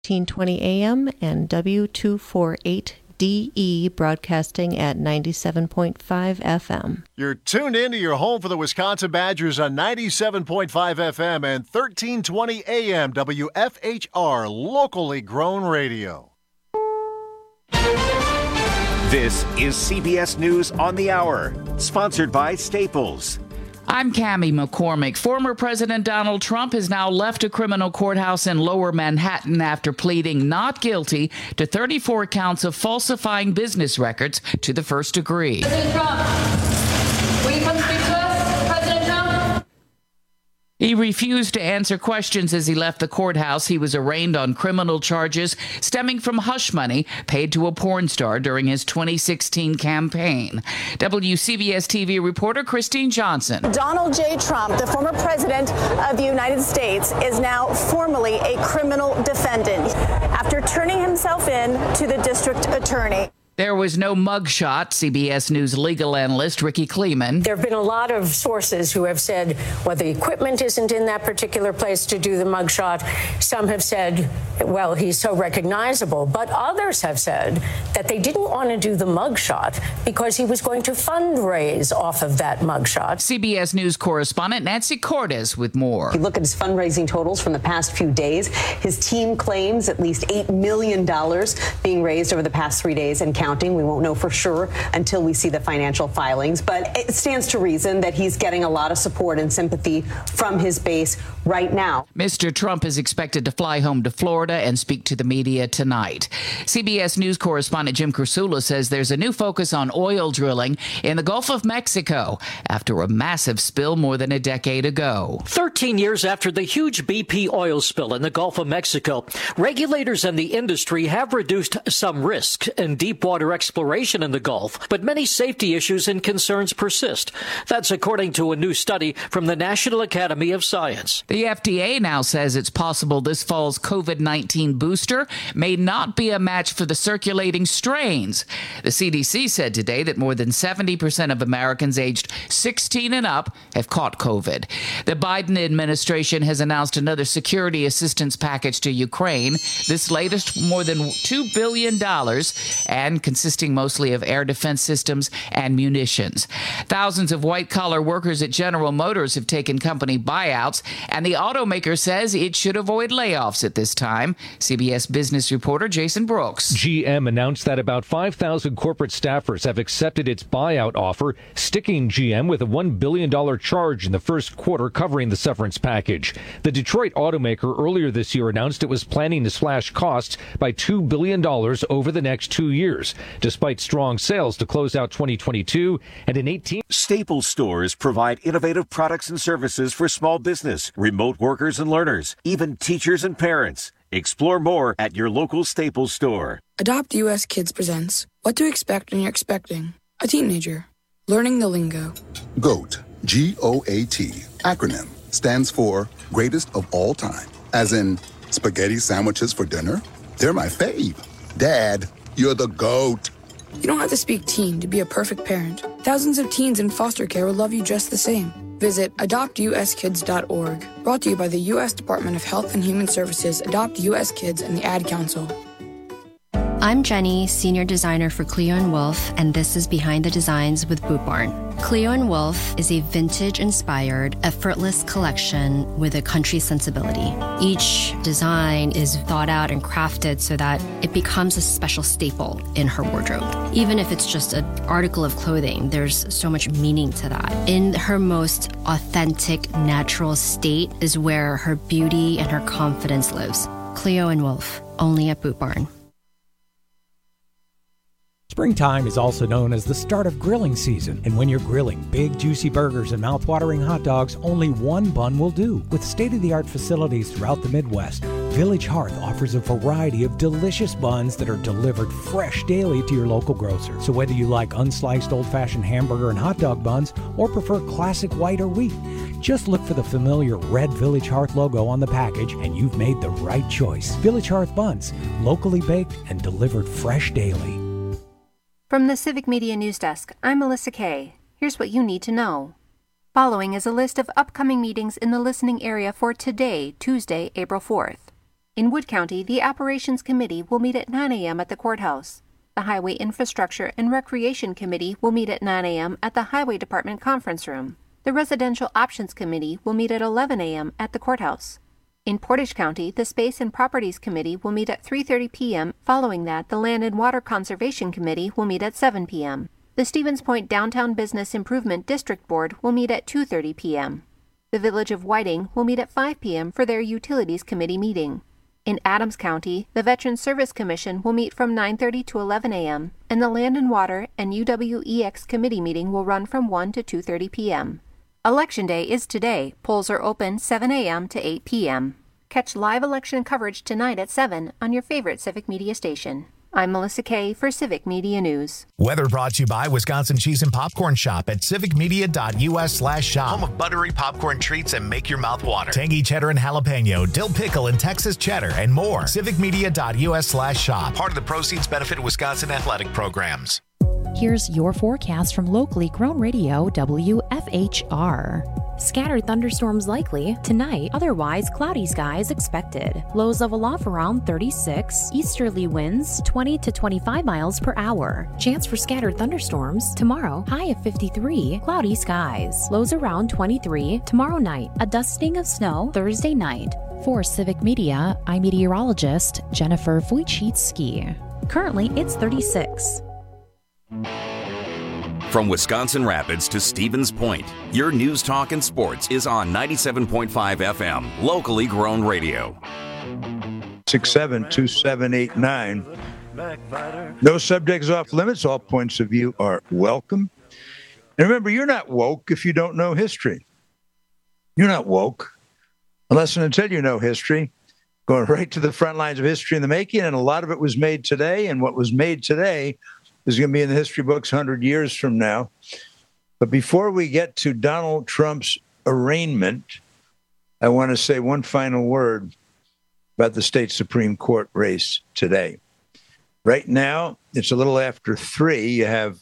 1320 AM and W248DE broadcasting at 97.5 FM. You're tuned in to your home for the Wisconsin Badgers on 97.5 FM and 1320 AM WFHR, locally grown radio. This is CBS News on the Hour, sponsored by Staples. I'm Cammie McCormick. Former President Donald Trump has now left a criminal courthouse in Lower Manhattan after pleading not guilty to 34 counts of falsifying business records to the first degree. President Trump, will you come speak to us? President Trump? He refused to answer questions as he left the courthouse. He was arraigned on criminal charges stemming from hush money paid to a porn star during his 2016 campaign. WCBS TV reporter Christine Johnson. Donald J. Trump, the former president of the United States, is now formally a criminal defendant after turning himself in to the district attorney. There was no mugshot, CBS News legal analyst Ricky Kleeman. There have been a lot of sources who have said, well, the equipment isn't in that particular place to do the mugshot. Some have said, well, he's so recognizable. But others have said that they didn't want to do the mugshot because he was going to fundraise off of that mugshot. CBS News correspondent Nancy Cordes with more. If you look at his fundraising totals from the past few days, his team claims at least $8 million being raised over the past 3 days and counting. We won't know for sure until we see the financial filings, but it stands to reason that he's getting a lot of support and sympathy from his base right now. Mr. Trump is expected to fly home to Florida and speak to the media tonight. CBS News correspondent Jim Krasula says there's a new focus on oil drilling in the Gulf of Mexico after a massive spill more than a decade ago. 13 years after the huge BP oil spill in the Gulf of Mexico, regulators and the industry have reduced some risks in deep water exploration in the Gulf, but many safety issues and concerns persist. That's according to a new study from the National Academy of Science. The FDA now says it's possible this fall's COVID-19 booster may not be a match for the circulating strains. The CDC said today that more than 70% of Americans aged 16 and up have caught COVID. The Biden administration has announced another security assistance package to Ukraine. This latest, more than $2 billion, and consisting mostly of air defense systems and munitions. Thousands of white-collar workers at General Motors have taken company buyouts, and the automaker says it should avoid layoffs at this time. CBS Business reporter Jason Brooks. GM announced that about 5,000 corporate staffers have accepted its buyout offer, sticking GM with a $1 billion charge in the first quarter covering the severance package. The Detroit automaker earlier this year announced it was planning to slash costs by $2 billion over the next 2 years, despite strong sales to close out 2022 and an 18. Staples stores provide innovative products and services for small business, remote workers and learners, even teachers and parents. Explore more at your local Staples store. Adopt US Kids presents What to Expect When You're Expecting a Teenager. Learning the lingo. GOAT, G-O-A-T, acronym, stands for Greatest of All Time. As in, spaghetti sandwiches for dinner? They're my fave. Dad, you're the GOAT. You don't have to speak teen to be a perfect parent. Thousands of teens in foster care will love you just the same. Visit adoptuskids.org. Brought to you by the U.S. Department of Health and Human Services, Adopt U.S. Kids, and the Ad Council. I'm Jenny, Senior Designer for Cleo & Wolf, and this is Behind the Designs with Boot Barn. Cleo & Wolf is a vintage-inspired, effortless collection with a country sensibility. Each design is thought out and crafted so that it becomes a special staple in her wardrobe. Even if it's just an article of clothing, there's so much meaning to that. In her most authentic, natural state is where her beauty and her confidence lives. Cleo & Wolf, only at Boot Barn. Springtime is also known as the start of grilling season, and when you're grilling big, juicy burgers and mouth-watering hot dogs, only one bun will do. With state-of-the-art facilities throughout the Midwest, Village Hearth offers a variety of delicious buns that are delivered fresh daily to your local grocer. So whether you like unsliced old-fashioned hamburger and hot dog buns or prefer classic white or wheat, just look for the familiar red Village Hearth logo on the package and you've made the right choice. Village Hearth buns, locally baked and delivered fresh daily. From the Civic Media News Desk, I'm Melissa Kay. Here's what you need to know. Following is a list of upcoming meetings in the listening area for today, Tuesday, April 4th. In Wood County, the Operations Committee will meet at 9 a.m. at the courthouse. The Highway Infrastructure and Recreation Committee will meet at 9 a.m. at the Highway Department Conference Room. The Residential Options Committee will meet at 11 a.m. at the courthouse. In Portage County, the Space and Properties Committee will meet at 3:30 p.m. Following that, the Land and Water Conservation Committee will meet at 7 p.m. The Stevens Point Downtown Business Improvement District Board will meet at 2:30 p.m. The Village of Whiting will meet at 5 p.m. for their Utilities Committee meeting. In Adams County, the Veterans Service Commission will meet from 9:30 to 11 a.m., and the Land and Water and UWEX Committee meeting will run from 1 to 2:30 p.m. Election Day is today. Polls are open 7 a.m. to 8 p.m. Catch live election coverage tonight at 7 on your favorite Civic Media station. I'm Melissa Kay for Civic Media News. Weather brought to you by Wisconsin Cheese and Popcorn Shop at civicmedia.us/shop. Home of buttery popcorn treats and make your mouth water. Tangy cheddar and jalapeno, dill pickle and Texas cheddar, and more. civicmedia.us/shop. Part of the proceeds benefit Wisconsin athletic programs. Here's your forecast from locally grown radio WFHR. Scattered thunderstorms likely tonight, otherwise cloudy skies expected. Lows level off around 36, easterly winds 20 to 25 miles per hour. Chance for scattered thunderstorms tomorrow, high of 53, cloudy skies. Lows around 23 tomorrow night. A dusting of snow Thursday night. For Civic Media, I'm meteorologist Jennifer Wojcicki. Currently, it's 36. From Wisconsin Rapids to Stevens Point, your news, talk, and sports is on 97.5 FM, locally grown radio. 672-789. No subjects off limits. All points of view are welcome. And remember, you're not woke if you don't know history. You're not woke unless and until you know history. Going right to the front lines of history in the making, and a lot of it was made today, and what was made today is going to be in the history books 100 years from now. But before we get to Donald Trump's arraignment, I want to say one final word about the state Supreme Court race today. Right now, it's a little after 3. You have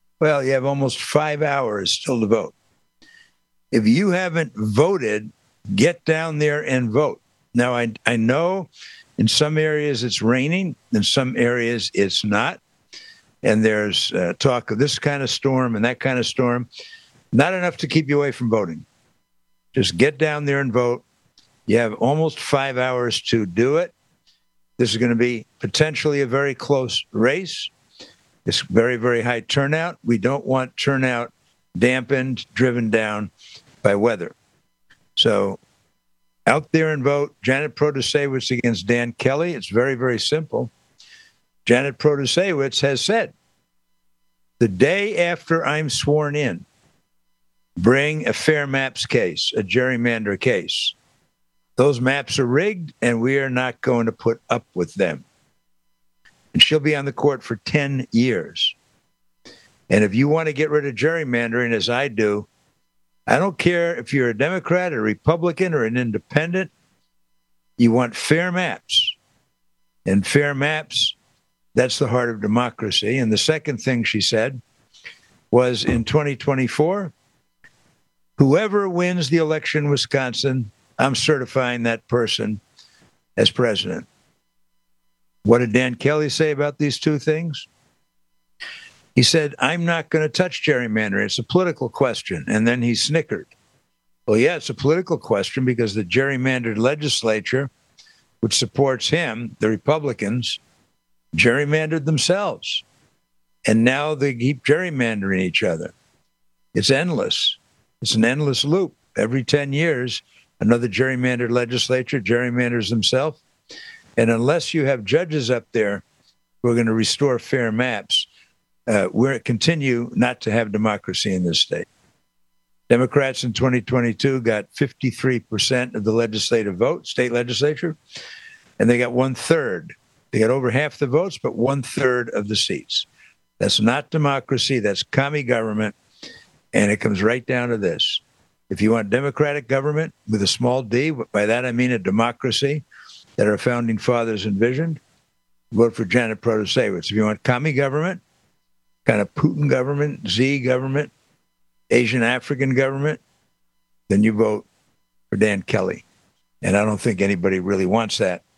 almost 5 hours still to vote. If you haven't voted, get down there and vote. Now, I know in some areas it's raining, in some areas it's not. And there's talk of this kind of storm and that kind of storm. Not enough to keep you away from voting. Just get down there and vote. You have almost 5 hours to do it. This is going to be potentially a very close race. It's very, very high turnout. We don't want turnout dampened, driven down by weather. So out there and vote. Janet Protasewicz against Dan Kelly. It's very, very simple. Janet Protasewicz has said, the day after I'm sworn in, bring a fair maps case, a gerrymander case. Those maps are rigged, and we are not going to put up with them. And she'll be on the court for 10 years. And if you want to get rid of gerrymandering, as I do, I don't care if you're a Democrat, a Republican, or an independent, you want fair maps. And fair maps, that's the heart of democracy. And the second thing she said was in 2024, whoever wins the election in Wisconsin, I'm certifying that person as president. What did Dan Kelly say about these two things? He said, I'm not going to touch gerrymandering. It's a political question. And then he snickered. Well, yeah, it's a political question because the gerrymandered legislature, which supports him, the Republicans, gerrymandered themselves. And now they keep gerrymandering each other. It's endless. It's an endless loop. Every 10 years, another gerrymandered legislature gerrymanders themselves. And unless you have judges up there who are going to restore fair maps, we're continue not to have democracy in this state. Democrats in 2022 got 53% of the legislative vote, state legislature, and they got 1/3. They got over half the votes, but 1/3 of the seats. That's not democracy. That's commie government. And it comes right down to this. If you want democratic government with a small d, by that I mean a democracy that our founding fathers envisioned, vote for Janet Protasewicz. If you want commie government, kind of Putin government, Z government, Asian African government, then you vote for Dan Kelly. And I don't think anybody really wants that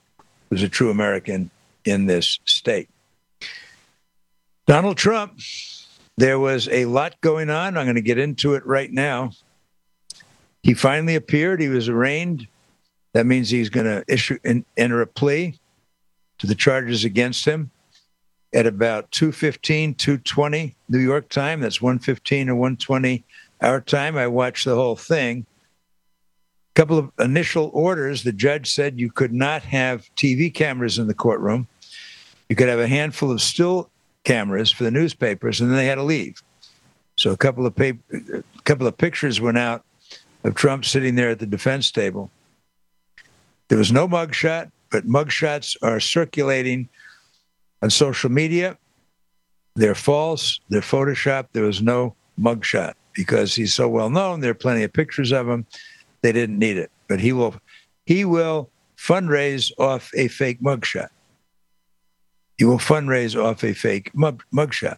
was a true American in this state. Donald Trump, there was a lot going on. I'm going to get into it right now. He finally appeared. He was arraigned. That means he's going to enter a plea to the charges against him at about 2:15, 2:20 New York time. That's 1:15 or 1:20 our time. I watched the whole thing. A couple of initial orders. The judge said you could not have TV cameras in the courtroom. You could have a handful of still cameras for the newspapers, and then they had to leave. So a couple of pictures went out of Trump sitting there at the defense table. There was no mugshot, but mugshots are circulating on social media. They're false. They're Photoshopped. There was no mugshot because he's so well known. There are plenty of pictures of him. They didn't need it, but he will fundraise off a fake mugshot. He will fundraise off a fake mugshot.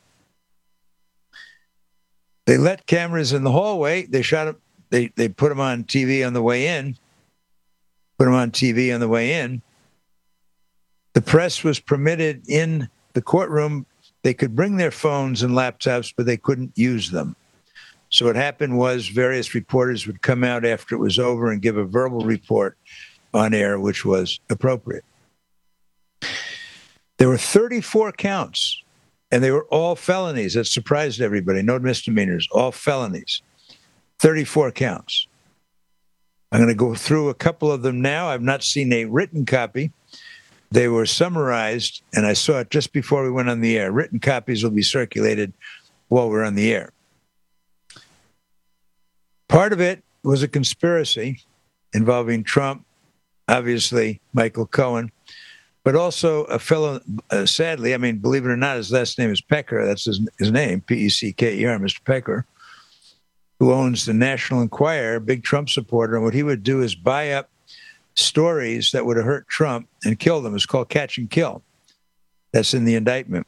They let cameras in the hallway. They shot him. They put him on TV on the way in. The press was permitted in the courtroom. They could bring their phones and laptops, but they couldn't use them. So what happened was various reporters would come out after it was over and give a verbal report on air, which was appropriate. There were 34 counts, and they were all felonies. That surprised everybody. No misdemeanors, all felonies. 34 counts. I'm going to go through a couple of them now. I've not seen a written copy. They were summarized, and I saw it just before we went on the air. Written copies will be circulated while we're on the air. Part of it was a conspiracy involving Trump, obviously Michael Cohen, but also a fellow, sadly, I mean, believe it or not, his last name is Pecker. That's his name, P-E-C-K-E-R, Mr. Pecker, who owns the National Enquirer, big Trump supporter. And what he would do is buy up stories that would have hurt Trump and kill them. It's called catch and kill. That's in the indictment.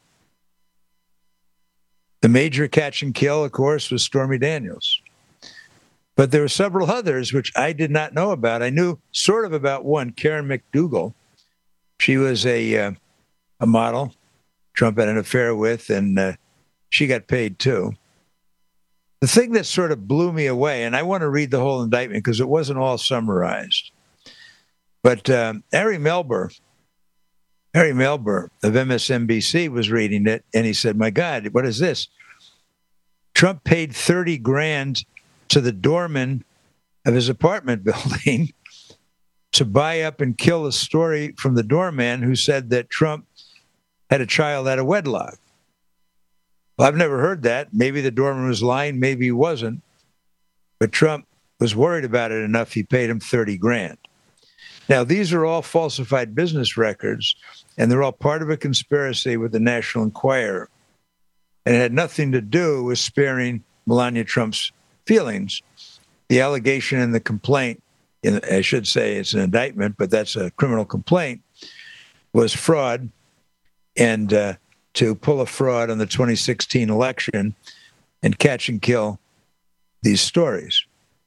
The major catch and kill, of course, was Stormy Daniels. But there were several others which I did not know about. I knew sort of about one, Karen McDougal. She was a model Trump had an affair with, and she got paid too. The thing that sort of blew me away, and I want to read the whole indictment because it wasn't all summarized, but Ari Melber of MSNBC was reading it, and he said, my God, what is this? Trump paid $30,000 to the doorman of his apartment building to buy up and kill a story from the doorman who said that Trump had a child out of wedlock. Well, I've never heard that. Maybe the doorman was lying, maybe he wasn't. But Trump was worried about it enough, he paid him $30,000. Now, these are all falsified business records, and they're all part of a conspiracy with the National Enquirer. And it had nothing to do with sparing Melania Trump's feelings. The allegation in the complaint, I should say it's an indictment, but that's a criminal complaint, was fraud, and to pull a fraud on the 2016 election and catch and kill these stories.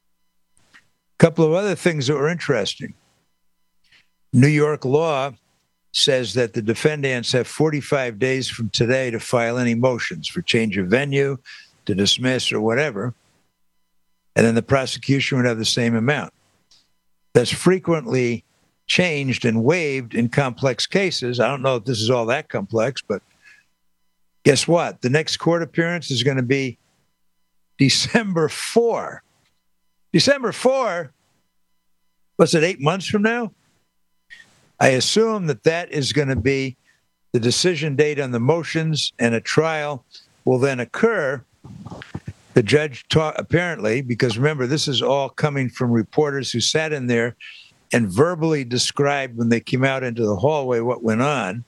A couple of other things that were interesting. New York law says that the defendants have 45 days from today to file any motions for change of venue, to dismiss, or whatever. And then the prosecution would have the same amount. That's frequently changed and waived in complex cases. I don't know if this is all that complex, but guess what? The next court appearance is going to be December 4. December 4? What's it, 8 months from now? I assume that is going to be the decision date on the motions, and a trial will then occur. The judge apparently, because remember, this is all coming from reporters who sat in there and verbally described when they came out into the hallway what went on.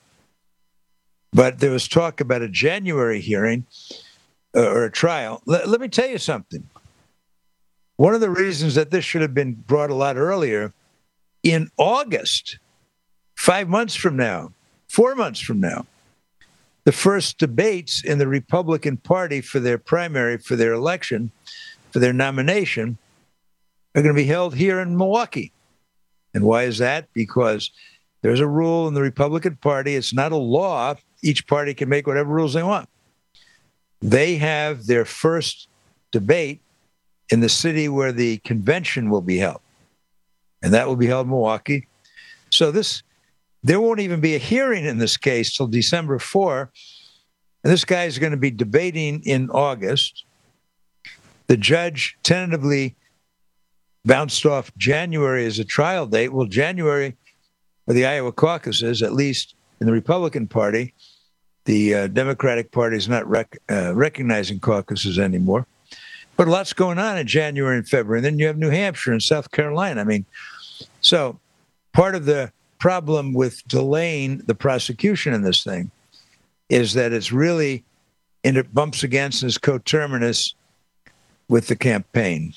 But there was talk about a January hearing or a trial. Let me tell you something. One of the reasons that this should have been brought a lot earlier, in August, 5 months from now, 4 months from now, the first debates in the Republican Party for their primary, for their election, for their nomination, are going to be held here in Milwaukee. And why is that? Because There's a rule in the Republican Party. It's not a law. Each party can make whatever rules they want. They have their first debate in the city where the convention will be held. And that will be held in Milwaukee. So there won't even be a hearing in this case till December 4. And this guy is going to be debating in August. The judge tentatively bounced off January as a trial date. Well, January for the Iowa caucuses, at least in the Republican Party, the Democratic Party is not recognizing caucuses anymore. But lots going on in January and February. And then you have New Hampshire and South Carolina. I mean, so part of the problem with delaying the prosecution in this thing is that it's really, and it bumps against and is coterminous with the campaign.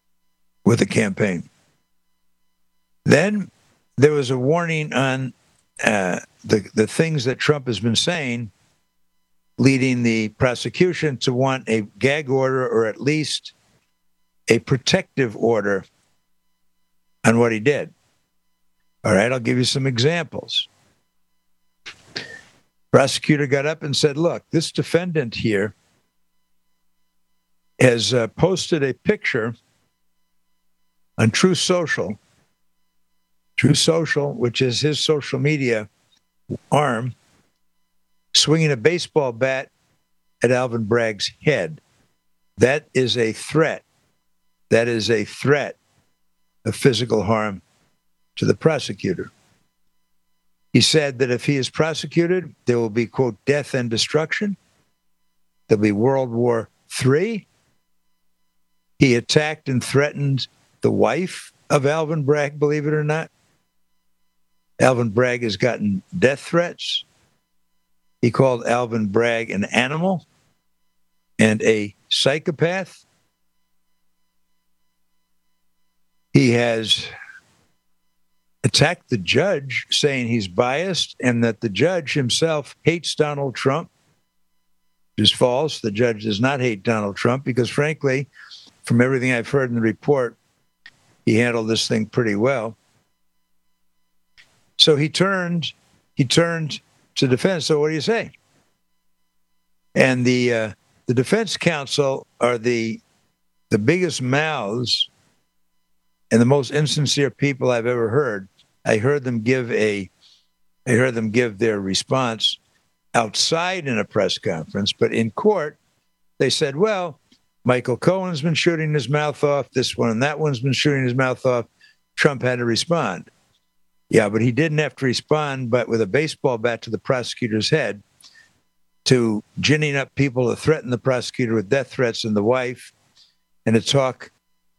Then there was a warning on the things that Trump has been saying, leading the prosecution to want a gag order or at least a protective order on what he did. All right, I'll give you some examples. Prosecutor got up and said, look, this defendant here has posted a picture on Truth Social, which is his social media arm, swinging a baseball bat at Alvin Bragg's head. That is a threat. That is a threat of physical harm to the prosecutor. He said that if he is prosecuted, there will be, quote, death and destruction. There'll be World War III. He attacked and threatened the wife of Alvin Bragg, believe it or not. Alvin Bragg has gotten death threats. He called Alvin Bragg an animal and a psychopath. He has attacked the judge, saying he's biased and that the judge himself hates Donald Trump, which is false. The judge does not hate Donald Trump because, frankly, from everything I've heard in the report, he handled this thing pretty well. So he turned to defense. So what do you say? And the defense counsel are the biggest mouths and the most insincere people I've ever heard. I heard them give their response outside in a press conference, but in court, they said, well, Michael Cohen's been shooting his mouth off. This one and that one's been shooting his mouth off. Trump had to respond. Yeah, but he didn't have to respond, but with a baseball bat to the prosecutor's head, to ginning up people to threaten the prosecutor with death threats and the wife, and to talk.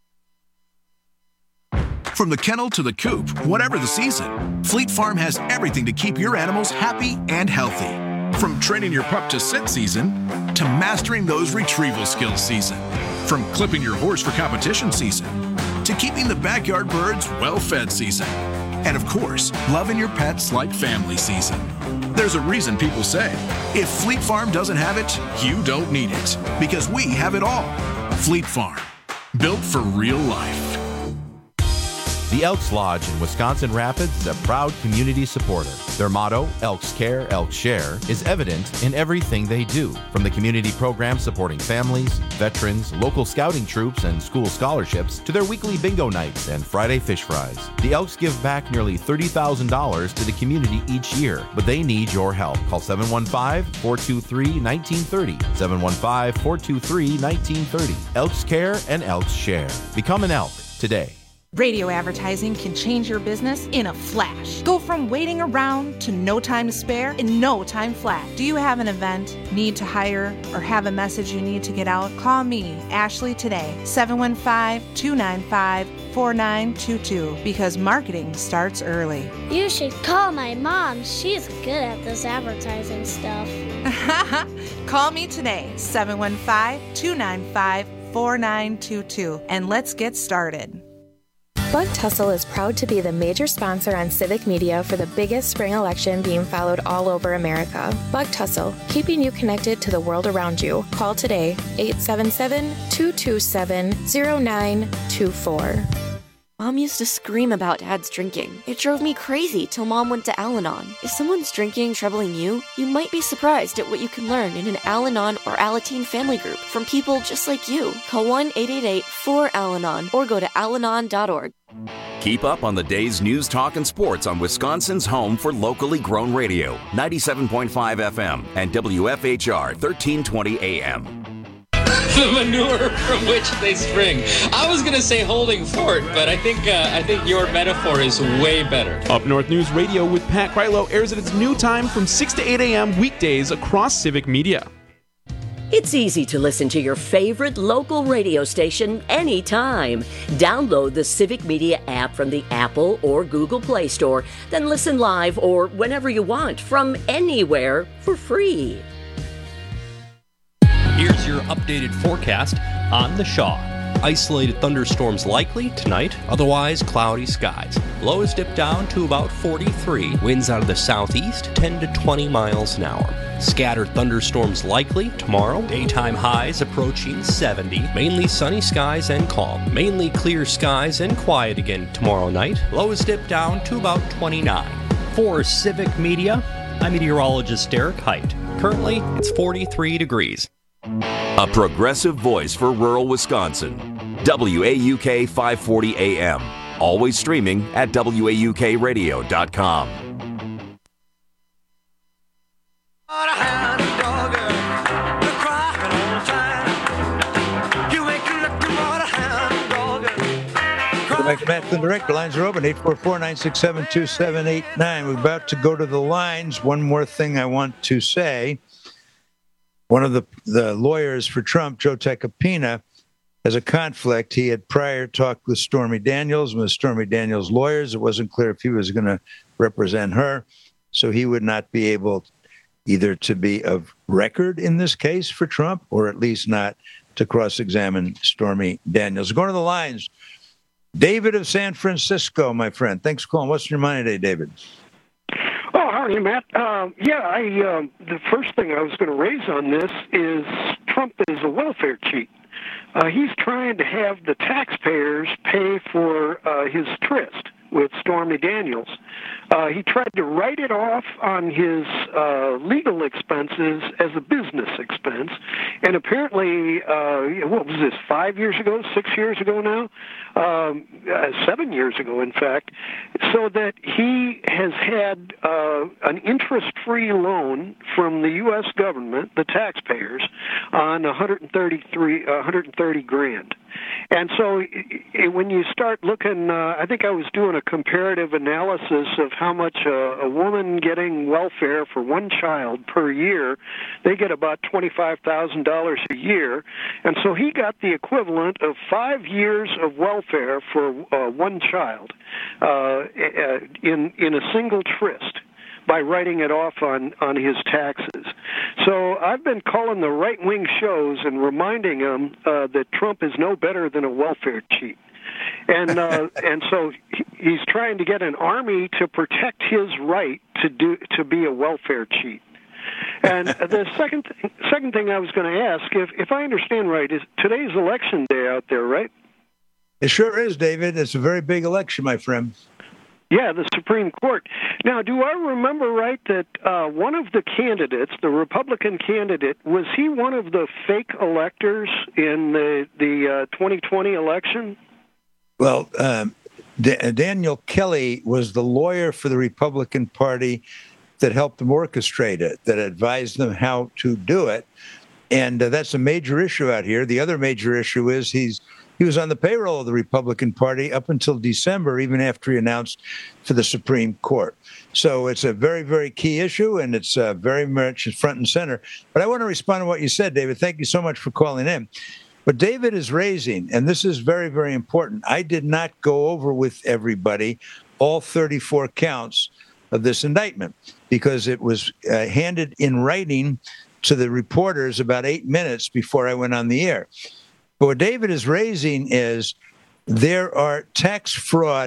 From the kennel to the coop, whatever the season, Fleet Farm has everything to keep your animals happy and healthy. From training your pup to sit season, to mastering those retrieval skills season. From clipping your horse for competition season, to keeping the backyard birds well-fed season. And of course, loving your pets like family season. There's a reason people say, if Fleet Farm doesn't have it, you don't need it. Because we have it all. Fleet Farm, built for real life. The Elks Lodge in Wisconsin Rapids is a proud community supporter. Their motto, Elks Care, Elks Share, is evident in everything they do. From the community programs supporting families, veterans, local scouting troops, and school scholarships, to their weekly bingo nights and Friday fish fries. The Elks give back nearly $30,000 to the community each year, but they need your help. Call 715-423-1930. 715-423-1930. Elks Care and Elks Share. Become an elk today. Radio advertising can change your business in a flash. Go from waiting around to no time to spare in no time flat. Do you have an event, need to hire, or have a message you need to get out? Call me, Ashley, today, 715-295-4922, because marketing starts early. You should call my mom. She's good at this advertising stuff. Call me today, 715-295-4922, and let's get started. Buck Tussle is proud to be the major sponsor on Civic Media for the biggest spring election being followed all over America. Buck Tussle, keeping you connected to the world around you. Call today, 877-227-0924. Mom used to scream about Dad's drinking. It drove me crazy till Mom went to Al-Anon. If someone's drinking troubling you, you might be surprised at what you can learn in an Al-Anon or Alateen family group from people just like you. Call 1-888-4-AL-ANON or go to alanon.org. Keep up on the day's news, talk, and sports on Wisconsin's home for locally grown radio, 97.5 FM and WFHR 1320 AM. The manure from which they spring. I was going to say holding fort, but I think your metaphor is way better. Up North News Radio with Pat Krylo airs at its new time from 6 to 8 a.m. weekdays across Civic Media. It's easy to listen to your favorite local radio station anytime. Download the Civic Media app from the Apple or Google Play Store, then listen live or whenever you want from anywhere for free. Here's your updated forecast on the Shaw. Isolated thunderstorms likely tonight, otherwise cloudy skies. Lows dip down to about 43. Winds out of the southeast, 10 to 20 miles an hour. Scattered thunderstorms likely tomorrow. Daytime highs approaching 70. Mainly sunny skies and calm. Mainly clear skies and quiet again tomorrow night. Lows dip down to about 29. For Civic Media, I'm meteorologist Derek Height. Currently, it's 43 degrees. A progressive voice for rural Wisconsin. WAUK 540 AM. Always streaming at WAUKradio.com. Welcome back to Matt the Director. Lines are open, 844-967-2789. We're about to go to the lines. One more thing I want to say. One of the lawyers for Trump, Joe Tacopina, has a conflict. He had prior talked with Stormy Daniels, with Stormy Daniels' lawyers. It wasn't clear if he was going to represent her, so he would not be able either to be of record in this case for Trump or at least not to cross-examine Stormy Daniels. Going to the lines, David of San Francisco, my friend. Thanks for calling. What's on your mind today, David? Oh, how are you, Matt? The first thing I was going to raise on this is Trump is a welfare cheat. He's trying to have the taxpayers pay for his tryst with Stormy Daniels. He tried to write it off on his legal expenses as a business expense, and apparently, what was this, 5 years ago, 6 years ago now? 7 years ago, in fact, so that he has had an interest-free loan from the U.S. government, the taxpayers, on $130 grand. And so when you start looking, I think I was doing a comparative analysis of how much a woman getting welfare for one child per year, they get about $25,000 a year. And so he got the equivalent of 5 years of welfare for one child in a single tryst, by writing it off on his taxes. So I've been calling the right-wing shows and reminding them that Trump is no better than a welfare cheat. And so he's trying to get an army to protect his right to be a welfare cheat. And the second thing I was going to ask, if I understand right, is today's election day out there, right? It sure is, David. It's a very big election, my friend. Yeah, the Supreme Court. Now, do I remember right that one of the candidates, the Republican candidate, was he one of the fake electors in the 2020 election? Well, Daniel Kelly was the lawyer for the Republican Party that helped them orchestrate it, that advised them how to do it. And that's a major issue out here. The other major issue is he was on the payroll of the Republican Party up until December, even after he announced for the Supreme Court. So it's a very, very key issue, and it's very much front and center. But I want to respond to what you said, David. Thank you so much for calling in. But David is raising, and this is very, very important. I did not go over with everybody all 34 counts of this indictment because it was handed in writing to the reporters about 8 minutes before I went on the air. But what David is raising is there are tax fraud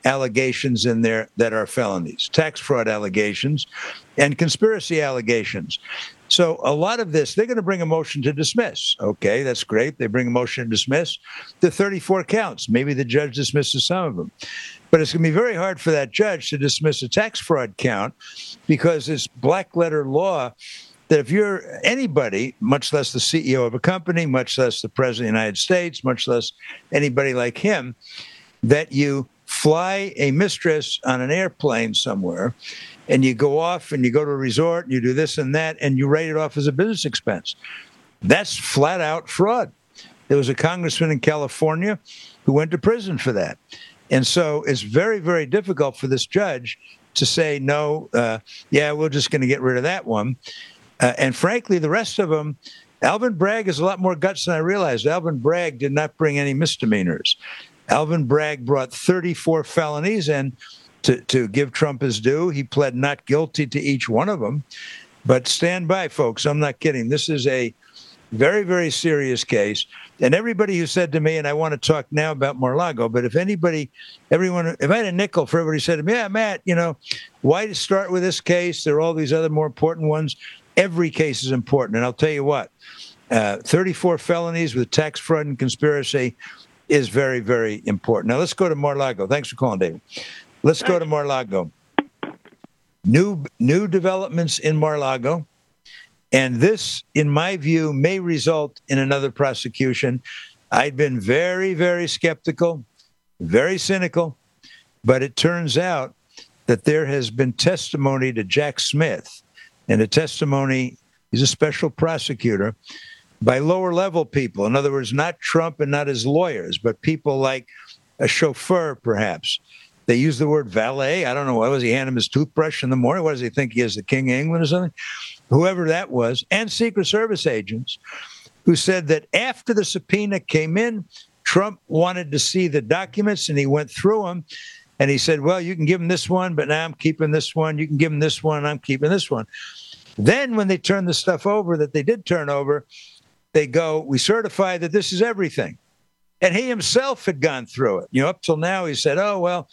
allegations in there that are felonies, tax fraud allegations and conspiracy allegations. So a lot of this, they're going to bring a motion to dismiss. Okay, that's great. They bring a motion to dismiss the 34 counts. Maybe the judge dismisses some of them. But it's going to be very hard for that judge to dismiss a tax fraud count because it's black letter law that if you're anybody, much less the CEO of a company, much less the president of the United States, much less anybody like him, that you fly a mistress on an airplane somewhere and you go off and you go to a resort and you do this and that and you write it off as a business expense. That's flat out fraud. There was a congressman in California who went to prison for that. And so it's very, very difficult for this judge to say, no, we're just going to get rid of that one. And frankly, the rest of them, Alvin Bragg has a lot more guts than I realized. Alvin Bragg did not bring any misdemeanors. Alvin Bragg brought 34 felonies, and to give Trump his due, he pled not guilty to each one of them. But stand by, folks. I'm not kidding. This is a very, very serious case. And everybody who said to me, and I want to talk now about Mar-a-Lago, but if I had a nickel for everybody who said to me, yeah, Matt, why start with this case? There are all these other more important ones. Every case is important. And I'll tell you what, 34 felonies with tax fraud and conspiracy is very, very important. Now, let's go to Mar-a-Lago. Thanks for calling, David. Let's go to Mar-a-Lago. New developments in Mar-a-Lago. And this, in my view, may result in another prosecution. I'd been very, very skeptical, very cynical, but it turns out that there has been testimony to Jack Smith, and the testimony, he's a special prosecutor, by lower level people. In other words, not Trump and not his lawyers, but people like a chauffeur, perhaps. They use the word valet. I don't know. Why was he handing him his toothbrush in the morning? What does he think he is, the King of England or something? Whoever that was, and Secret Service agents who said that after the subpoena came in, Trump wanted to see the documents, and he went through them. And he said, well, you can give him this one, but now I'm keeping this one. You can give him this one, I'm keeping this one. Then when they turn the stuff over that they did turn over, they go, we certify that this is everything. And he himself had gone through it. Up till now, he said, oh, well,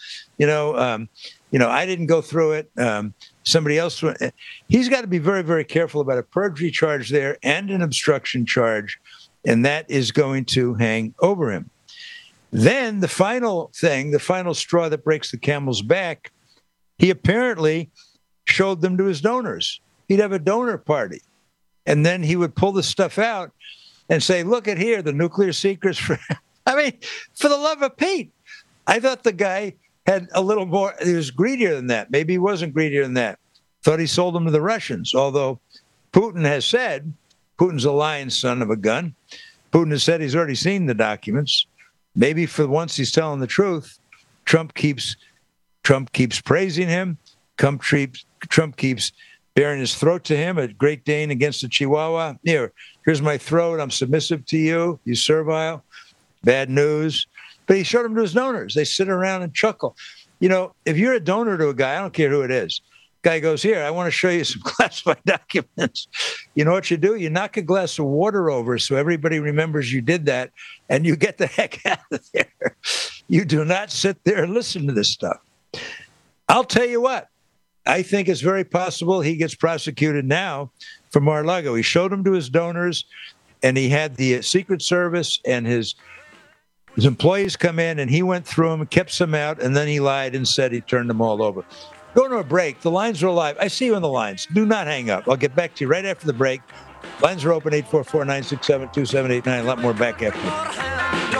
I didn't go through it. Somebody else went. He's got to be very, very careful about a perjury charge there and an obstruction charge. And that is going to hang over him. Then the final thing, the final straw that breaks the camel's back, he apparently showed them to his donors. He'd have a donor party. And then he would pull the stuff out and say, look at here, the nuclear secrets. For the love of Pete. I thought the guy had a little more, he was greedier than that. Maybe he wasn't greedier than that. Thought he sold them to the Russians. Although Putin has said, Putin's a lying son of a gun. Putin has said he's already seen the documents. Maybe for once he's telling the truth. Trump keeps praising him. Trump keeps baring his throat to him, a Great Dane against a Chihuahua. Here's my throat. I'm submissive to you. You servile. Bad news. But he showed them to his donors. They sit around and chuckle. If you're a donor to a guy, I don't care who it is. Guy goes, here, I want to show you some classified documents. You know what you do? You knock a glass of water over so everybody remembers you did that, and you get the heck out of there. You do not sit there and listen to this stuff. I'll tell you what. I think it's very possible he gets prosecuted now for Mar-a-Lago. He showed them to his donors, and he had the Secret Service and his employees come in, and he went through them, kept some out, and then he lied and said he turned them all over. Going to a break. The lines are alive. I see you on the lines. Do not hang up. I'll get back to you right after the break. Lines are open, 844-967-2789. A lot more back after you.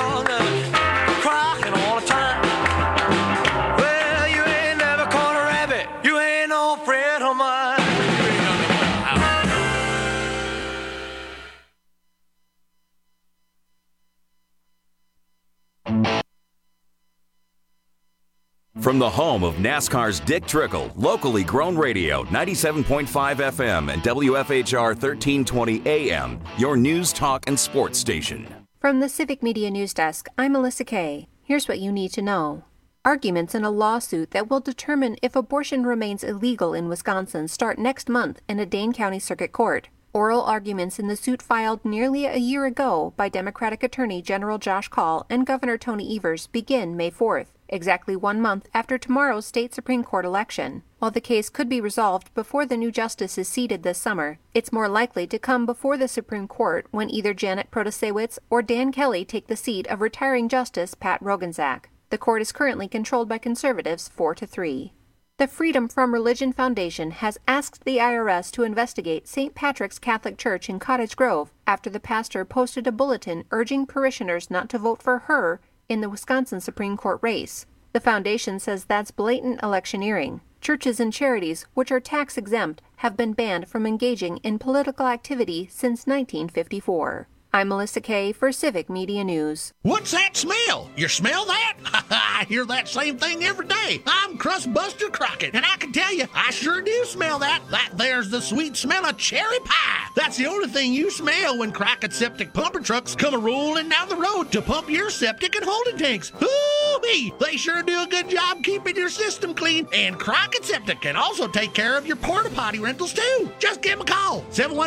From the home of NASCAR's Dick Trickle, locally grown radio, 97.5 FM and WFHR 1320 AM, your news, talk, and sports station. From the Civic Media News Desk, I'm Melissa Kay. Here's what you need to know. Arguments in a lawsuit that will determine if abortion remains illegal in Wisconsin start next month in a Dane County Circuit Court. Oral arguments in the suit filed nearly a year ago by Democratic Attorney General Josh Kaul and Governor Tony Evers begin May 4th. exactly 1 month after tomorrow's state Supreme Court election. While the case could be resolved before the new justice is seated this summer, it's more likely to come before the Supreme Court when either Janet Protasiewicz or Dan Kelly take the seat of retiring Justice Pat Roggensack. The court is currently controlled by conservatives 4-3. The Freedom from Religion Foundation has asked the IRS to investigate St. Patrick's Catholic Church in Cottage Grove after the pastor posted a bulletin urging parishioners not to vote for her in the Wisconsin Supreme Court race. The foundation says that's blatant electioneering. Churches and charities, which are tax-exempt, have been banned from engaging in political activity since 1954. I'm Melissa Kay for Civic Media News. What's that smell? You smell that? I hear that same thing every day. I'm Crustbuster Crockett, and I can tell you, I sure do smell that. That there's the sweet smell of cherry pie. That's the only thing you smell when Crockett Septic pumper trucks come a-rolling down the road to pump your septic and holding tanks. Hoo-wee! They sure do a good job keeping your system clean, and Crockett Septic can also take care of your porta potty rentals too. Just give them a call,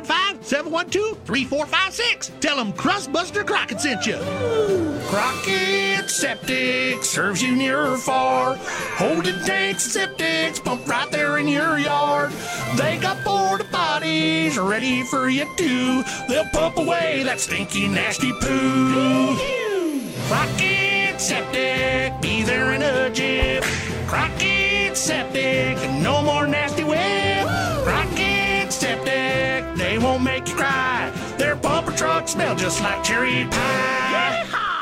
715-712-3456. Tell them Crustbuster Crockett sent you. Crockett Septic serves you near or far. Holding tanks and septics pump right there in your yard. They got porta potties ready for you too. They'll pump away that stinky, nasty poo. Crockett Septic, be there in a jiff. Crockett Septic, no more nasty whip. Crockett Septic, they won't make you cry. Their bumper trucks smell just like cherry pie.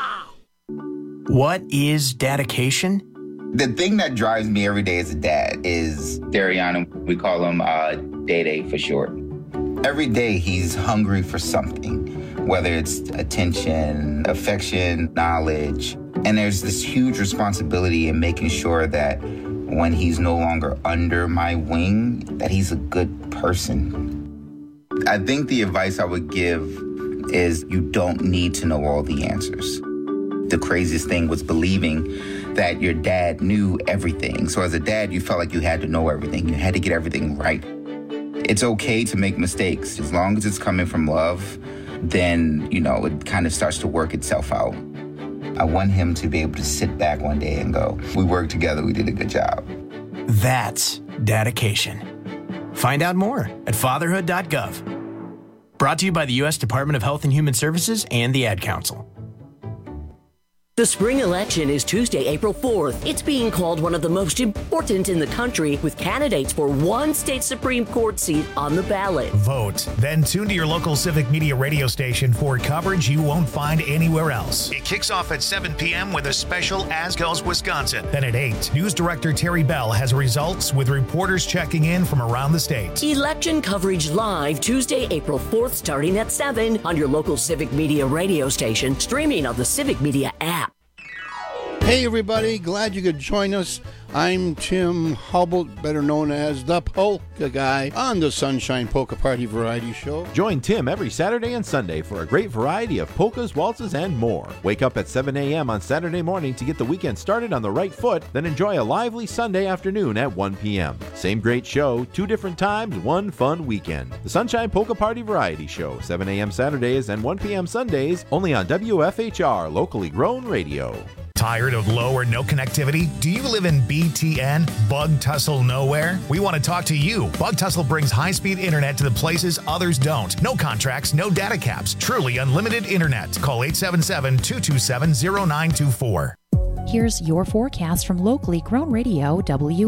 What is dedication? The thing that drives me every day as a dad is Dariana. We call him Day for short. Every day he's hungry for something, whether it's attention, affection, knowledge. And there's this huge responsibility in making sure that when he's no longer under my wing, that he's a good person. I think the advice I would give is you don't need to know all the answers. The craziest thing was believing that your dad knew everything. So as a dad, you felt like you had to know everything. You had to get everything right. It's okay to make mistakes. As long as it's coming from love, then, it kind of starts to work itself out. I want him to be able to sit back one day and go, we worked together, we did a good job. That's dedication. Find out more at fatherhood.gov. Brought to you by the U.S. Department of Health and Human Services and the Ad Council. The spring election is Tuesday, April 4th. It's being called one of the most important in the country, with candidates for one state Supreme Court seat on the ballot. Vote. Then tune to your local Civic Media radio station for coverage you won't find anywhere else. It kicks off at 7 p.m. with a special As Goes Wisconsin. Then at 8, News Director Terry Bell has results with reporters checking in from around the state. Election coverage live Tuesday, April 4th, starting at 7 on your local Civic Media radio station, streaming on the Civic Media app. Hey everybody, glad you could join us. I'm Tim Hubble, better known as the Polka Guy, on the Sunshine Polka Party Variety Show. Join Tim every Saturday and Sunday for a great variety of polkas, waltzes, and more. Wake up at 7 a.m. on Saturday morning to get the weekend started on the right foot, then enjoy a lively Sunday afternoon at 1 p.m. Same great show, 2 different times, one fun weekend. The Sunshine Polka Party Variety Show, 7 a.m. Saturdays and 1 p.m. Sundays, only on WFHR, locally grown radio. Tired of low or no connectivity? Do you live in BTN, Bug Tussle Nowhere? We want to talk to you. Bug Tussle brings high-speed internet to the places others don't. No contracts, no data caps. Truly unlimited internet. Call 877-227-0924. Here's your forecast from locally grown radio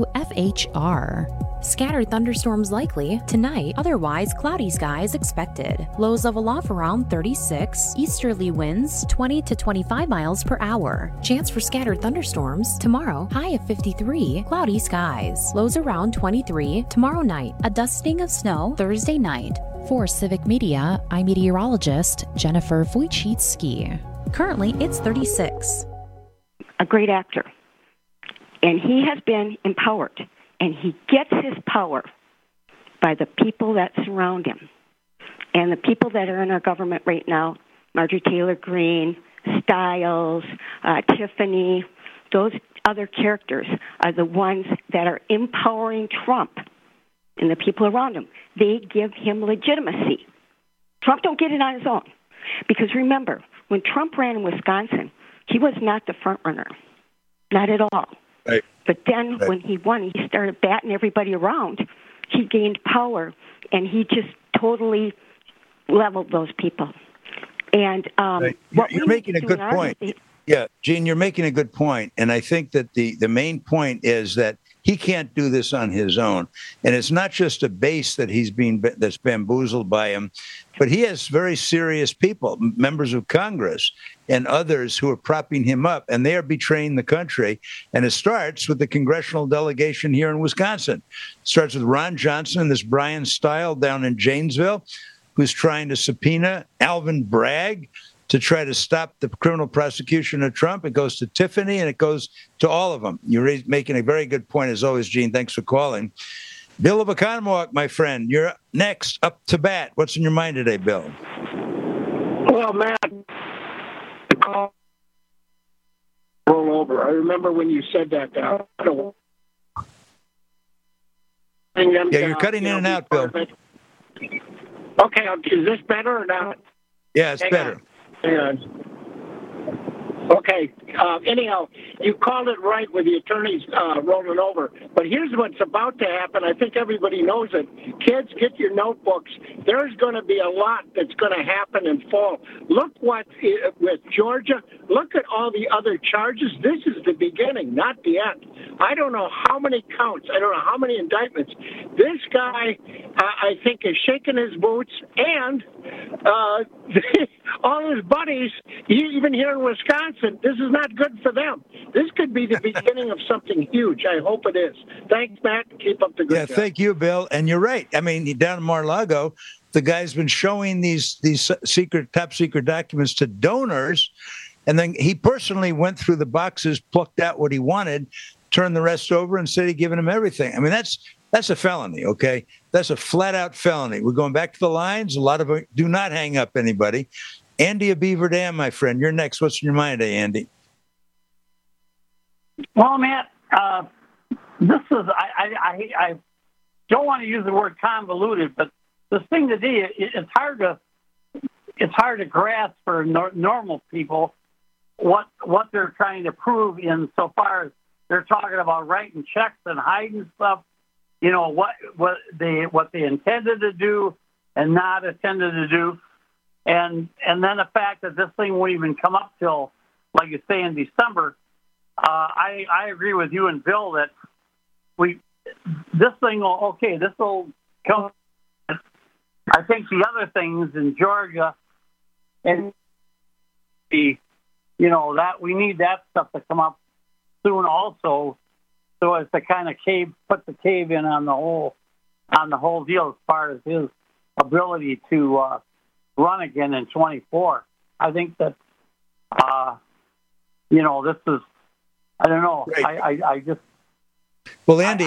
WFHR. Scattered thunderstorms likely tonight, otherwise cloudy skies expected. Lows level off around 36, easterly winds 20 to 25 miles per hour. Chance for scattered thunderstorms tomorrow, high of 53, cloudy skies. Lows around 23 tomorrow night, a dusting of snow Thursday night. For Civic Media, I'm meteorologist Jennifer Wojcicki. Currently, it's 36. A great actor, and he has been empowered. And he gets his power by the people that surround him. And the people that are in our government right now, Marjorie Taylor Greene, Stiles, Tiffany, those other characters are the ones that are empowering Trump and the people around him. They give him legitimacy. Trump don't get it on his own. Because remember, when Trump ran in Wisconsin, he was not the front runner. not at all. Right. But then when he won, he started batting everybody around. He gained power, and he just totally leveled those people. And you're making a good point. Yeah, Gene, you're making a good point. And I think that the main point is that he can't do this on his own. And it's not just a base that that's bamboozled by him, but he has very serious people, members of Congress and others who are propping him up, and they are betraying the country. And it starts with the congressional delegation here in Wisconsin. It starts with Ron Johnson and this Brian Stile down in Janesville, who's trying to subpoena Alvin Bragg to try to stop the criminal prosecution of Trump. It goes to Tiffany, and it goes to all of them. You're making a very good point, as always, Gene. Thanks for calling. Bill of Oconomowoc, my friend, you're next, up to bat. What's in your mind today, Bill? Well, Matt, the call roll over. I remember when you said that. Yeah, you're cutting in and out, Bill. Okay, is this better or not? Yeah, it's better. Hang on. Okay. Anyhow, you called it right with the attorneys rolling over. But here's what's about to happen. I think everybody knows it. Kids, get your notebooks. There's going to be a lot that's going to happen in fall. Look what with Georgia. Look at all the other charges. This is the beginning, not the end. I don't know how many counts. I don't know how many indictments. This guy, I think, is shaking his boots, and all his buddies, even here in Wisconsin, this is not good for them. This could be the beginning of something huge. I hope it is. Thanks, Matt. Keep up the good job. Thank you, Bill. And you're right. I mean, down in Mar-a-Lago, the guy's been showing these top secret documents to donors, and then he personally went through the boxes, plucked out what he wanted, turned the rest over, and said he'd given him everything. I mean, that's a felony, okay? That's a flat-out felony. We're going back to the lines. A lot of them do not hang up anybody. Andy of Beaver Dam, my friend, you're next. What's in your mind today, Andy? Well, Matt, this is, I don't want to use the word convoluted, but this thing today, it's hard to grasp for normal people what they're trying to prove in so far as they're talking about writing checks and hiding stuff. You know, what they intended to do and not intended to do. And then the fact that this thing won't even come up till, like you say, in December. I agree with you and Bill that this will come. I think the other things in Georgia and that we need that stuff to come up soon also, so as to kind of put the cave in on the whole deal as far as his ability to run again in 24. I think that this is, I don't know. Right. I just. Well, Andy,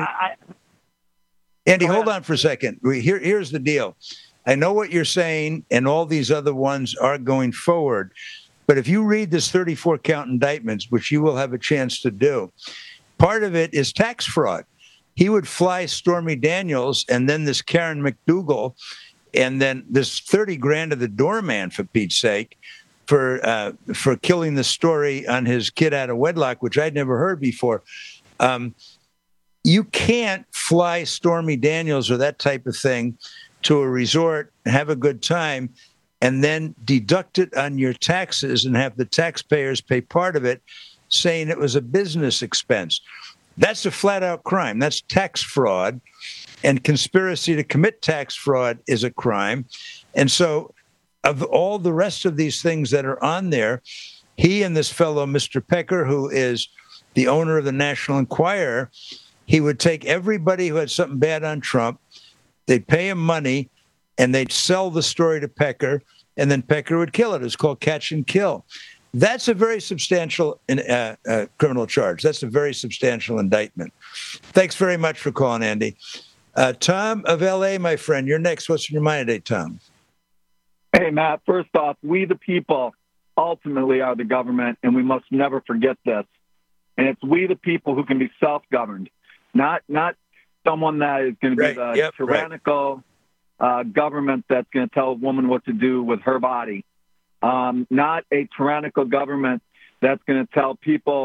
Andy, hold on for a second. Here's the deal. I know what you're saying, and all these other ones are going forward. But if you read this 34-count indictments, which you will have a chance to do, part of it is tax fraud. He would fly Stormy Daniels and then this Karen McDougal and then this $30,000 of the doorman, for Pete's sake, for killing the story on his kid out of wedlock, which I'd never heard before. You can't fly Stormy Daniels or that type of thing to a resort, have a good time, and then deduct it on your taxes and have the taxpayers pay part of it, saying it was a business expense. That's a flat-out crime. That's tax fraud, and conspiracy to commit tax fraud is a crime. And so of all the rest of these things that are on there, he and this fellow, Mr. Pecker, who is the owner of the National Enquirer, he would take everybody who had something bad on Trump, they'd pay him money, and they'd sell the story to Pecker, and then Pecker would kill it. It's called catch and kill. That's a very substantial criminal charge. That's a very substantial indictment. Thanks very much for calling, Andy. Tom of L.A., my friend, you're next. What's in your mind today, Tom? Hey, Matt, first off, we the people ultimately are the government, and we must never forget this. And it's we the people who can be self-governed, not someone that is going to be the tyrannical government that's going to tell a woman what to do with her body. Not a tyrannical government that's going to tell people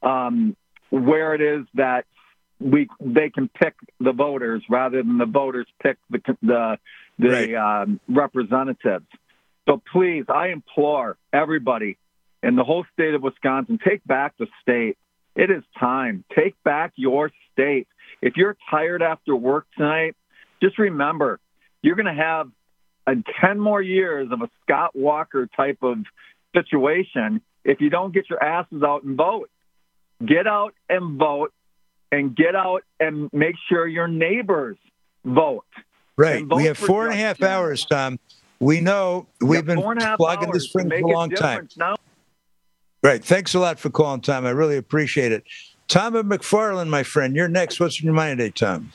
where it is that they can pick the voters rather than the voters pick the representatives. So please, I implore everybody in the whole state of Wisconsin, take back the state. It is time. Take back your state. If you're tired after work tonight, just remember, you're going to have 10 more years of a Scott Walker type of situation if you don't get your asses out and vote. Get out and vote, and get out and make sure your neighbors vote. Right. We have 4.5 hours, Tom. We know we've been plugging this thing for a long time. Now. Right. Thanks a lot for calling, Tom. I really appreciate it. Tom of McFarland, my friend, you're next. What's in your mind today, Tom?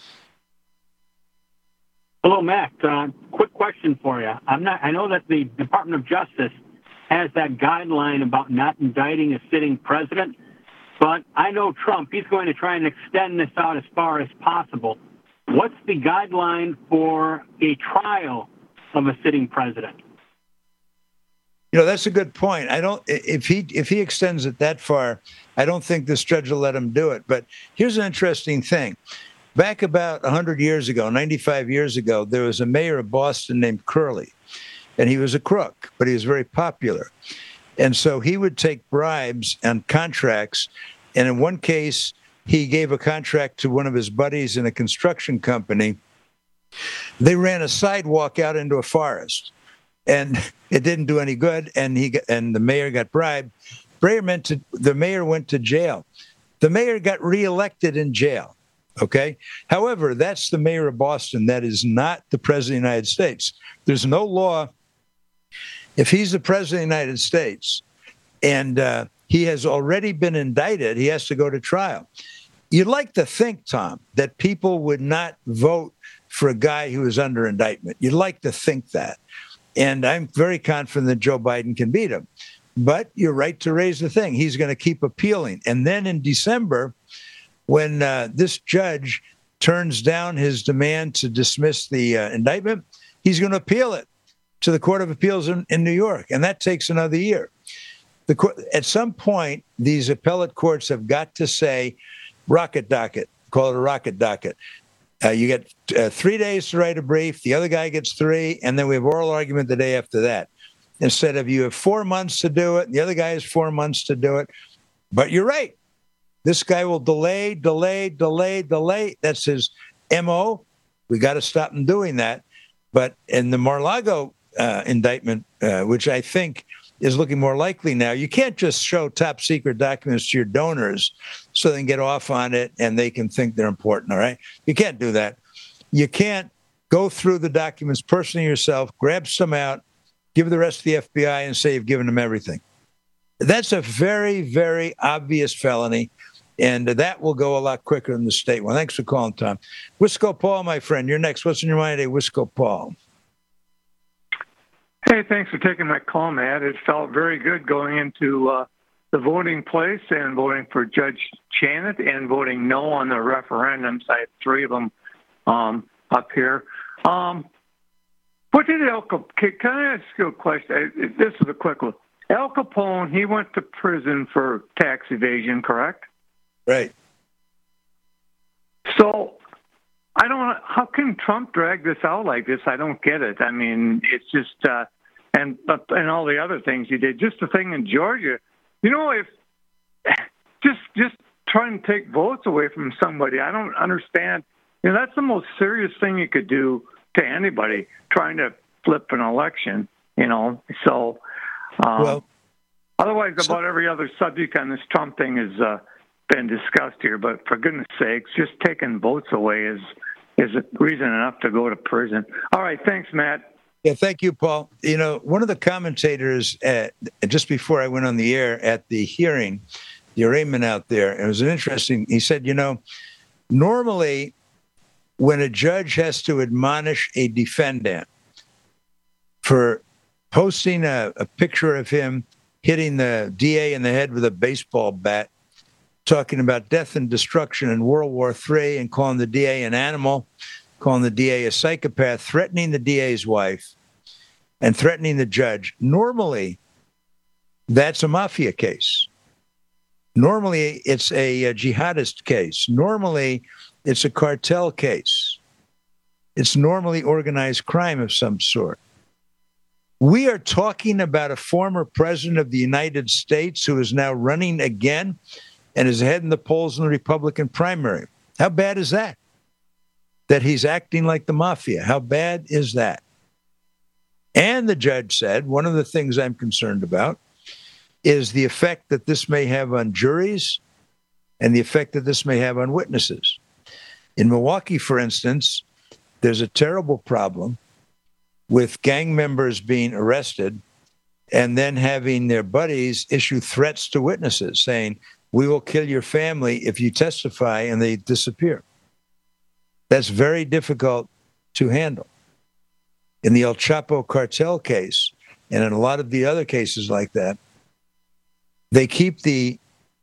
Hello, Matt. Quick question for you. I know that the Department of Justice has that guideline about not indicting a sitting president, but I know Trump, he's going to try and extend this out as far as possible. What's the guideline for a trial of a sitting president? You know, that's a good point. If he extends it that far, I don't think this judge will let him do it. But here's an interesting thing. Back about 100 years ago, 95 years ago, there was a mayor of Boston named Curley, and he was a crook, but he was very popular. And so he would take bribes and contracts. And in one case, he gave a contract to one of his buddies in a construction company. They ran a sidewalk out into a forest, and it didn't do any good. And the mayor got bribed. The mayor went to jail. The mayor got reelected in jail. Okay. However, that's the mayor of Boston. That is not the president of the United States. There's no law. If he's the president of the United States and he has already been indicted, he has to go to trial. You'd like to think, Tom, that people would not vote for a guy who is under indictment. You'd like to think that. And I'm very confident that Joe Biden can beat him. But you're right to raise the thing. He's going to keep appealing. And then in December, when this judge turns down his demand to dismiss the indictment, he's going to appeal it to the Court of Appeals in New York. And that takes another year. At some point, these appellate courts have got to say, rocket docket, call it a rocket docket. You get 3 days to write a brief. The other guy gets 3, and then we have oral argument the day after that. Instead of you have 4 months to do it, the other guy has 4 months to do it. But you're right. This guy will delay. That's his MO. We got to stop him doing that. But in the Mar-a-Lago indictment, which I think is looking more likely now, you can't just show top secret documents to your donors so they can get off on it and they can think they're important, all right? You can't do that. You can't go through the documents personally yourself, grab some out, give the rest to the FBI and say you've given them everything. That's a very, very obvious felony, and that will go a lot quicker than the state one. Thanks for calling, Tom. Wisco Paul, my friend, you're next. What's in your mind today, Wisco Paul? Hey, thanks for taking my call, Matt. It felt very good going into the voting place and voting for Judge Chanat and voting no on the referendums. I had 3 of them up here. What did can I ask you a question? This is a quick one. Al Capone, he went to prison for tax evasion, correct? Right. So how can Trump drag this out like this? I don't get it. I mean, it's just, and all the other things he did. Just the thing in Georgia, if just trying to take votes away from somebody, I don't understand. That's the most serious thing you could do to anybody trying to flip an election. So otherwise, about every other subject on this Trump thing has been discussed here. But for goodness sakes, just taking votes away is reason enough to go to prison. All right, thanks, Matt. Yeah, thank you, Paul. One of the commentators just before I went on the air at the hearing, the arraignment out there, it was he said, normally when a judge has to admonish a defendant for posting a picture of him hitting the DA in the head with a baseball bat, talking about death and destruction in World War III and calling the DA an animal, calling the DA a psychopath, threatening the DA's wife, and threatening the judge. Normally, that's a mafia case. Normally, it's a jihadist case. Normally, it's a cartel case. It's normally organized crime of some sort. We are talking about a former president of the United States who is now running again and is ahead in the polls in the Republican primary. How bad is that? That he's acting like the mafia. How bad is that? And the judge said, one of the things I'm concerned about is the effect that this may have on juries and the effect that this may have on witnesses. In Milwaukee, for instance, there's a terrible problem with gang members being arrested and then having their buddies issue threats to witnesses saying, we will kill your family if you testify, and they disappear. That's very difficult to handle. In the El Chapo cartel case, and in a lot of the other cases like that, they keep the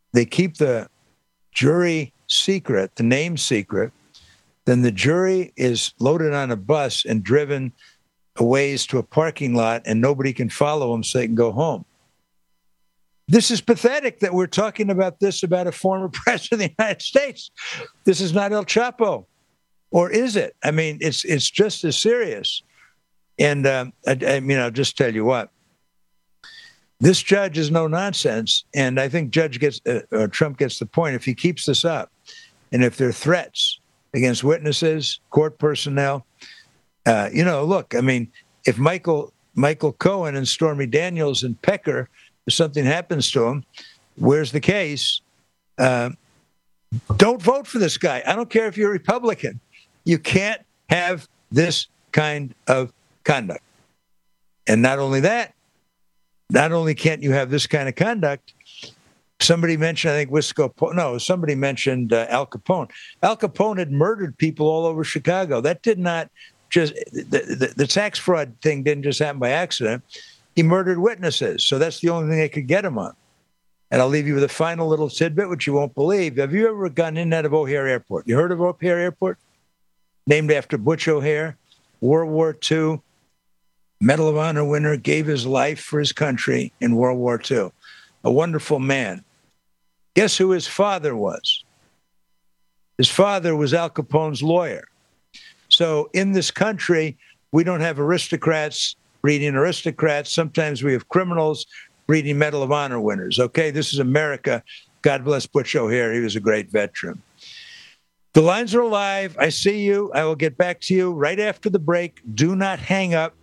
jury secret, the name secret. Then the jury is loaded on a bus and driven a ways to a parking lot, and nobody can follow them so they can go home. This is pathetic that we're talking about this about a former president of the United States. This is not El Chapo. Or is it? I mean, it's just as serious. And I mean, I'll just tell you what. This judge is no nonsense, and I think Trump gets the point. If he keeps this up, and if there are threats against witnesses, court personnel, look, I mean, if Michael Cohen and Stormy Daniels and Pecker, if something happens to them, where's the case? Don't vote for this guy. I don't care if you're a Republican. You can't have this kind of conduct. And not only that, not only can't you have this kind of conduct, somebody mentioned, I think somebody mentioned Al Capone. Al Capone had murdered people all over Chicago. That did not just, the tax fraud thing didn't just happen by accident. He murdered witnesses. So that's the only thing they could get him on. And I'll leave you with a final little tidbit, which you won't believe. Have you ever gone in and out of O'Hare Airport? You heard of O'Hare Airport? Named after Butch O'Hare, World War II, Medal of Honor winner, gave his life for his country in World War II. A wonderful man. Guess who his father was? His father was Al Capone's lawyer. So in this country, we don't have aristocrats breeding aristocrats. Sometimes we have criminals breeding Medal of Honor winners. Okay, this is America. God bless Butch O'Hare. He was a great veteran. The lines are alive. I see you. I will get back to you right after the break. Do not hang up.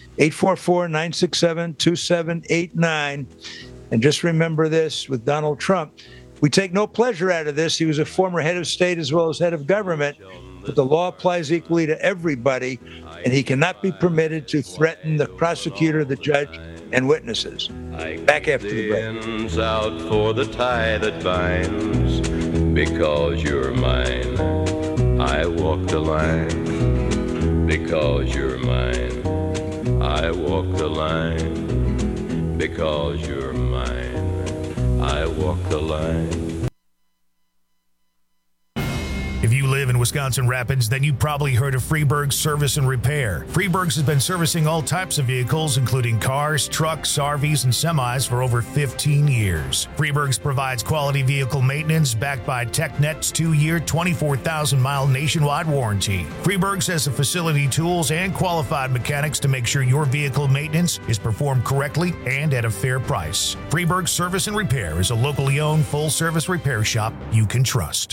844-967-2789. And just remember this with Donald Trump. We take no pleasure out of this. He was a former head of state as well as head of government. But the law applies equally to everybody, and he cannot be permitted to threaten the prosecutor, the judge, and witnesses. Back after the break. Out for the tie that binds, because you're mine. I walk the line, because you're mine. I walk the line, because you're mine. I walk the line. If you live in Wisconsin Rapids, then you probably heard of Freeburg's Service and Repair. Freeburg's has been servicing all types of vehicles, including cars, trucks, RVs, and semis for over 15 years. Freeburg's provides quality vehicle maintenance backed by TechNet's 2-year, 24,000-mile nationwide warranty. Freeburg's has the facility, tools, and qualified mechanics to make sure your vehicle maintenance is performed correctly and at a fair price. Freeburg's Service and Repair is a locally owned full-service repair shop you can trust.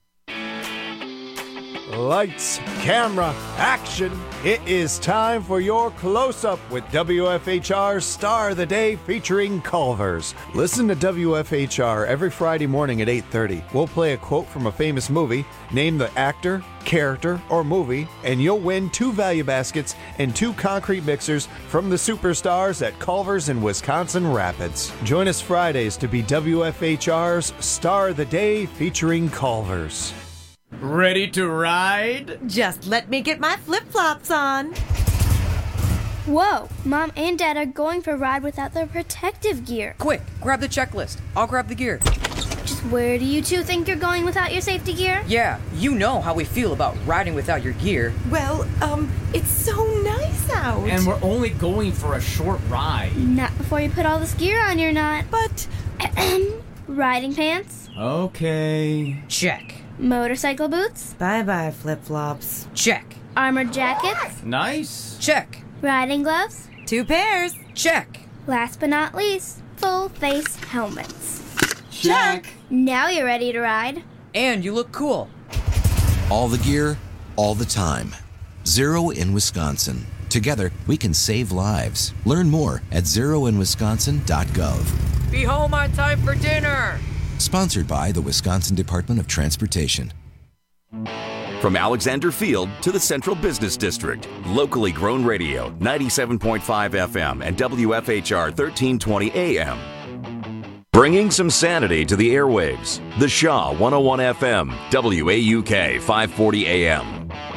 Lights, camera, action. It is time for your close-up with WFHR's Star of the Day featuring Culver's. Listen to WFHR every Friday morning at 8:30. We'll play a quote from a famous movie, name the actor, character, or movie, and you'll win 2 value baskets and 2 concrete mixers from the superstars at Culver's in Wisconsin Rapids. Join us Fridays to be WFHR's Star of the Day featuring Culver's. Ready to ride? Just let me get my flip-flops on. Whoa, Mom and Dad are going for a ride without their protective gear. Quick, grab the checklist. I'll grab the gear. Just where do you two think you're going without your safety gear? Yeah, you know how we feel about riding without your gear. Well, it's so nice out. And we're only going for a short ride. Not before you put all this gear on, you're not. But, Riding pants? Okay. Check. Motorcycle boots? Bye-bye, flip-flops. Check. Armored jackets? Nice. Check. Riding gloves? 2 pairs. Check. Last but not least, full face helmets. Check. Now you're ready to ride. And you look cool. All the gear, all the time. Zero in Wisconsin. Together, we can save lives. Learn more at zeroinwisconsin.gov. Be home on time for dinner. Sponsored by the Wisconsin Department of Transportation. From Alexander Field to the Central Business District, locally grown radio, 97.5 FM and WFHR 1320 AM. Bringing some sanity to the airwaves. The Shaw 101 FM, WAUK 540 AM.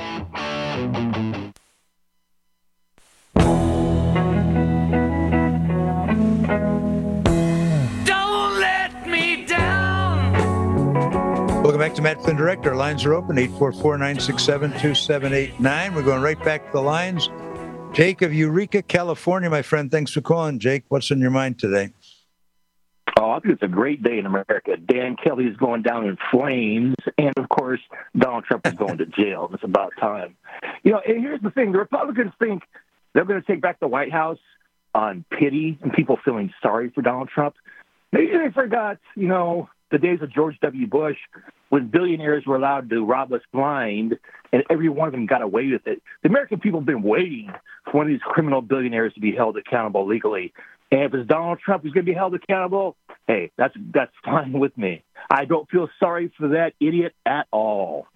Welcome back to Matt Flynn Direct. Our lines are open, 844-967-2789. We're going right back to the lines. Jake of Eureka, California, my friend. Thanks for calling. Jake, what's on your mind today? Oh, I think it's a great day in America. Dan Kelly is going down in flames, and, of course, Donald Trump is going to jail. It's about time. You know, and here's the thing. The Republicans think they're going to take back the White House on pity and people feeling sorry for Donald Trump. Maybe they forgot, you know, the days of George W. Bush when billionaires were allowed to rob us blind, and every one of them got away with it. The American people have been waiting for one of these criminal billionaires to be held accountable legally. And if it's Donald Trump who's going to be held accountable, hey, that's fine with me. I don't feel sorry for that idiot at all.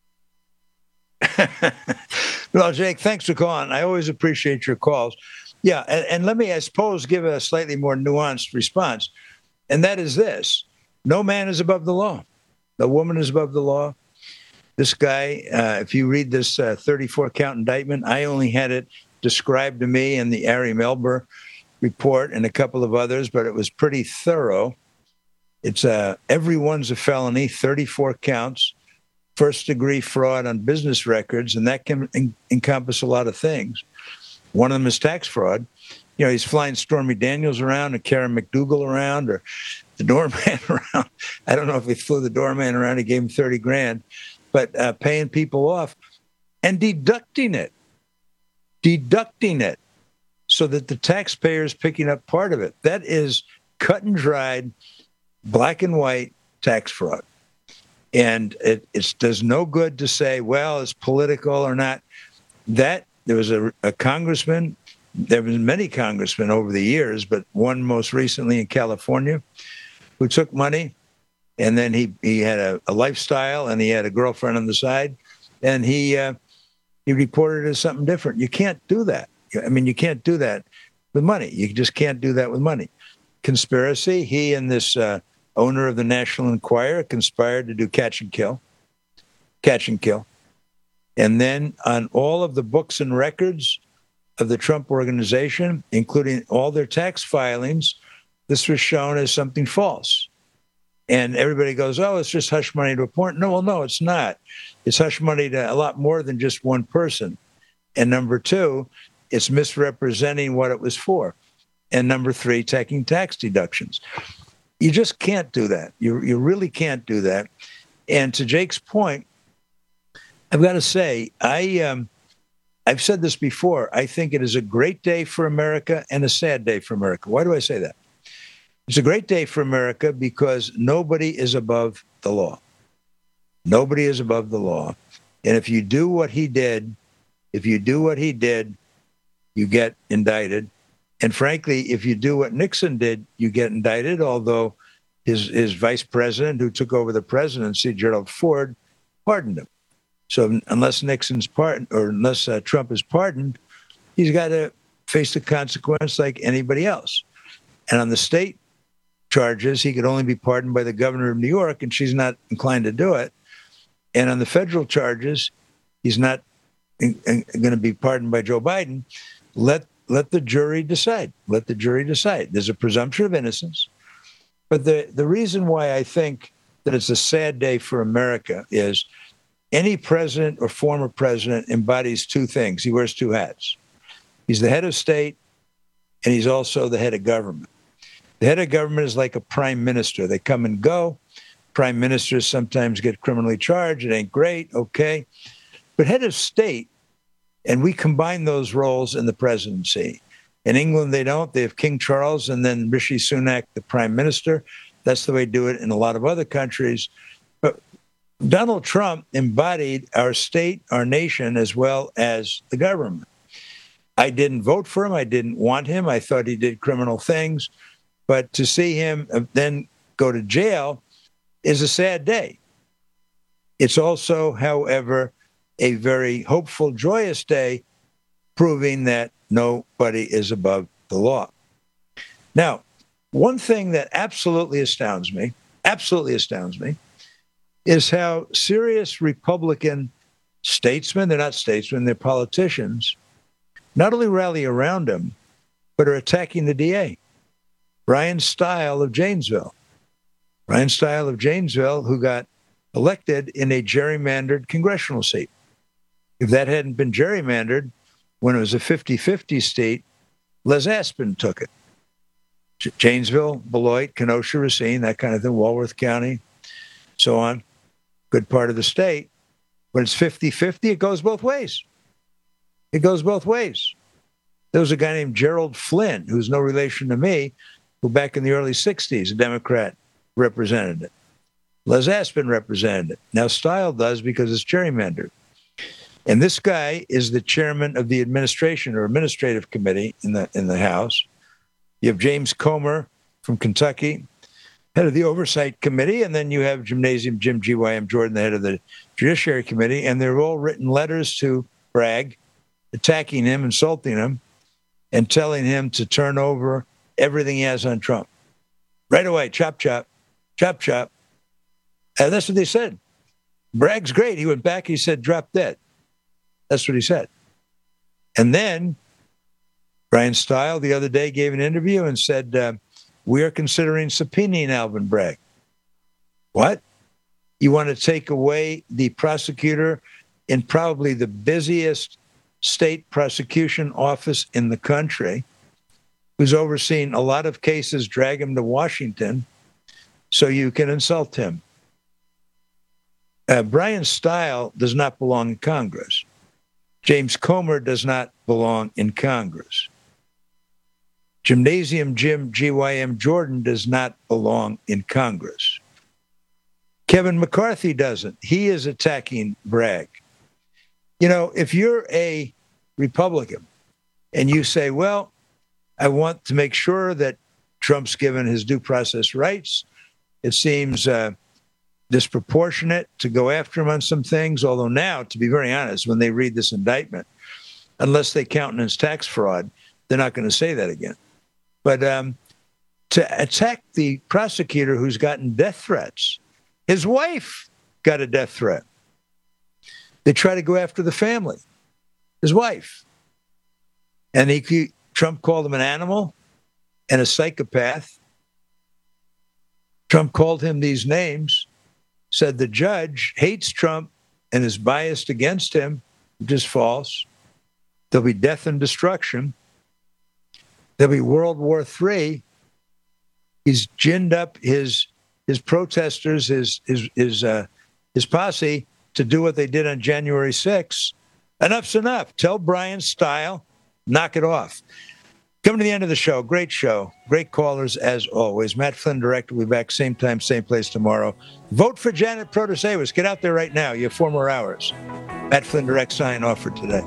Well, Jake, thanks for calling. I always appreciate your calls. Yeah, and let me, I suppose, give a slightly more nuanced response, and that is this. No man is above the law. No woman is above the law. This guy, if you read this 34-count indictment, I only had it described to me in the Ari Melber report and a couple of others, but it was pretty thorough. It's every one's a felony, 34 counts, first-degree fraud on business records, and that can encompass a lot of things. One of them is tax fraud. You know, he's flying Stormy Daniels around or Karen McDougal around or the doorman around. I don't know if he flew the doorman around. He gave him $30,000, but paying people off and deducting it so that the taxpayer is picking up part of it. That is cut and dried, black and white tax fraud. And it does no good to say, well, it's political or not. That there was a congressman. There have been many congressmen over the years, but one most recently in California who took money, and then he had a lifestyle, and he had a girlfriend on the side, and he reported it as something different. You can't do that. I mean, you can't do that with money. You just can't do that with money. Conspiracy, he and this owner of the National Enquirer conspired to do catch and kill. And then on all of the books and records of the Trump organization, including all their tax filings, this was shown as something false. And everybody goes, oh, it's just hush money to a point. No, well, no, it's not. It's hush money to a lot more than just one person. And number two, it's misrepresenting what it was for. And number three, taking tax deductions. You just can't do that. You really can't do that. And to Jake's point, I've got to say, I've said this before. I think it is a great day for America and a sad day for America. Why do I say that? It's a great day for America because nobody is above the law. Nobody is above the law. And if you do what he did, you get indicted. And frankly, if you do what Nixon did, you get indicted, although his vice president, who took over the presidency, Gerald Ford, pardoned him. So unless Nixon's pardoned, or unless Trump is pardoned, he's got to face the consequence like anybody else. And on the state charges, he could only be pardoned by the governor of New York, and she's not inclined to do it. And on the federal charges, he's not going to be pardoned by Joe Biden. Let the jury decide. Let the jury decide. There's a presumption of innocence. But the reason why I think that it's a sad day for America is any president or former president embodies two things. He wears two hats. He's the head of state, and he's also the head of government. The head of government is like a prime minister. They come and go. Prime ministers sometimes get criminally charged. It ain't great, okay. But head of state, and we combine those roles in the presidency. In England, they don't. They have King Charles and then Rishi Sunak, the prime minister. That's the way they do it in a lot of other countries. But Donald Trump embodied our state, our nation, as well as the government. I didn't vote for him. I didn't want him. I thought he did criminal things. But to see him then go to jail is a sad day. It's also, however, a very hopeful, joyous day, proving that nobody is above the law. Now, one thing that absolutely astounds me, is how serious Republican statesmen, they're not statesmen, they're politicians, not only rally around him, but are attacking the DA. Brian Stile of Janesville. Brian Stile of Janesville, who got elected in a gerrymandered congressional seat. If that hadn't been gerrymandered, when it was a 50-50 state, Les Aspin took it. Janesville, Beloit, Kenosha, Racine, that kind of thing, Walworth County, so on. Good part of the state. When it's 50-50, it goes both ways. It goes both ways. There was a guy named Gerald Flynn, who's no relation to me, who back in the early 60s, a Democrat, represented it. Les Aspin represented it. Now Stile does because it's gerrymandered. And this guy is the chairman of the administration or administrative committee in the House. You have James Comer from Kentucky, head of the oversight committee, and then you have Gymnasium Jim G.Y.M. Jordan, the head of the judiciary committee, and they've all written letters to Bragg, attacking him, insulting him, and telling him to turn over everything he has on Trump. Right away, chop, chop, chop, chop. And that's what they said. Bragg's great. He went back, he said, drop dead. That's what he said. And then Brian Stile the other day gave an interview and said, we are considering subpoenaing Alvin Bragg. What? You want to take away the prosecutor in probably the busiest state prosecution office in the country, who's overseen a lot of cases, drag him to Washington, so you can insult him. Brian Stile does not belong in Congress. James Comer does not belong in Congress. Gymnasium Jim G.Y.M. Jordan does not belong in Congress. Kevin McCarthy doesn't. He is attacking Bragg. You know, if you're a Republican and you say, well, I want to make sure that Trump's given his due process rights, it seems disproportionate to go after him on some things, although now, to be very honest, when they read this indictment, unless they countenance tax fraud, they're not going to say that again. But to attack the prosecutor who's gotten death threats, his wife got a death threat. They try to go after the family, his wife. And Trump called him an animal and a psychopath. Trump called him these names, said the judge hates Trump and is biased against him, which is false. There'll be death and destruction. There'll be World War III. He's ginned up his protesters, his posse, to do what they did on January 6th. Enough's enough. Tell Brian Stile, knock it off. Coming to the end of the show. Great show. Great callers, as always. Matt Flynn, director, will be back same time, same place tomorrow. Vote for Janet Protasevich. Get out there right now. You have 4 more hours. Matt Flynn, direct sign off for today.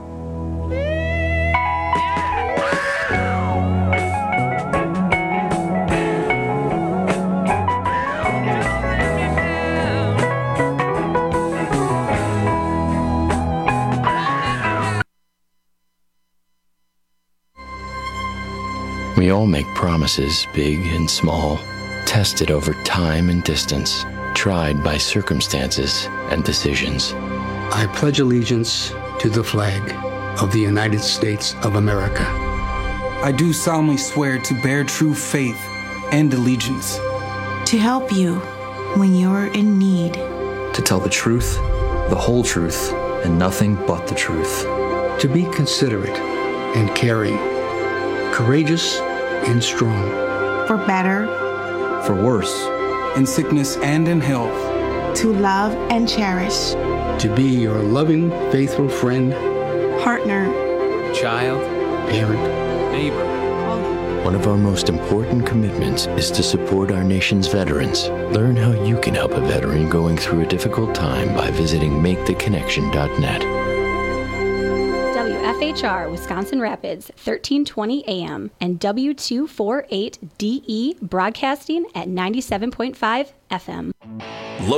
We all make promises, big and small, tested over time and distance, tried by circumstances and decisions. I pledge allegiance to the flag of the United States of America. I do solemnly swear to bear true faith and allegiance. To help you when you're in need. To tell the truth, the whole truth, and nothing but the truth. To be considerate and caring, courageous and strong. For better. For worse. In sickness and in health. To love and cherish. To be your loving, faithful friend. Partner. Child. Parent. Neighbor. One of our most important commitments is to support our nation's veterans. Learn how you can help a veteran going through a difficult time by visiting maketheconnection.net. WFHR Wisconsin Rapids, 1320 AM, and W248DE broadcasting at 97.5 FM.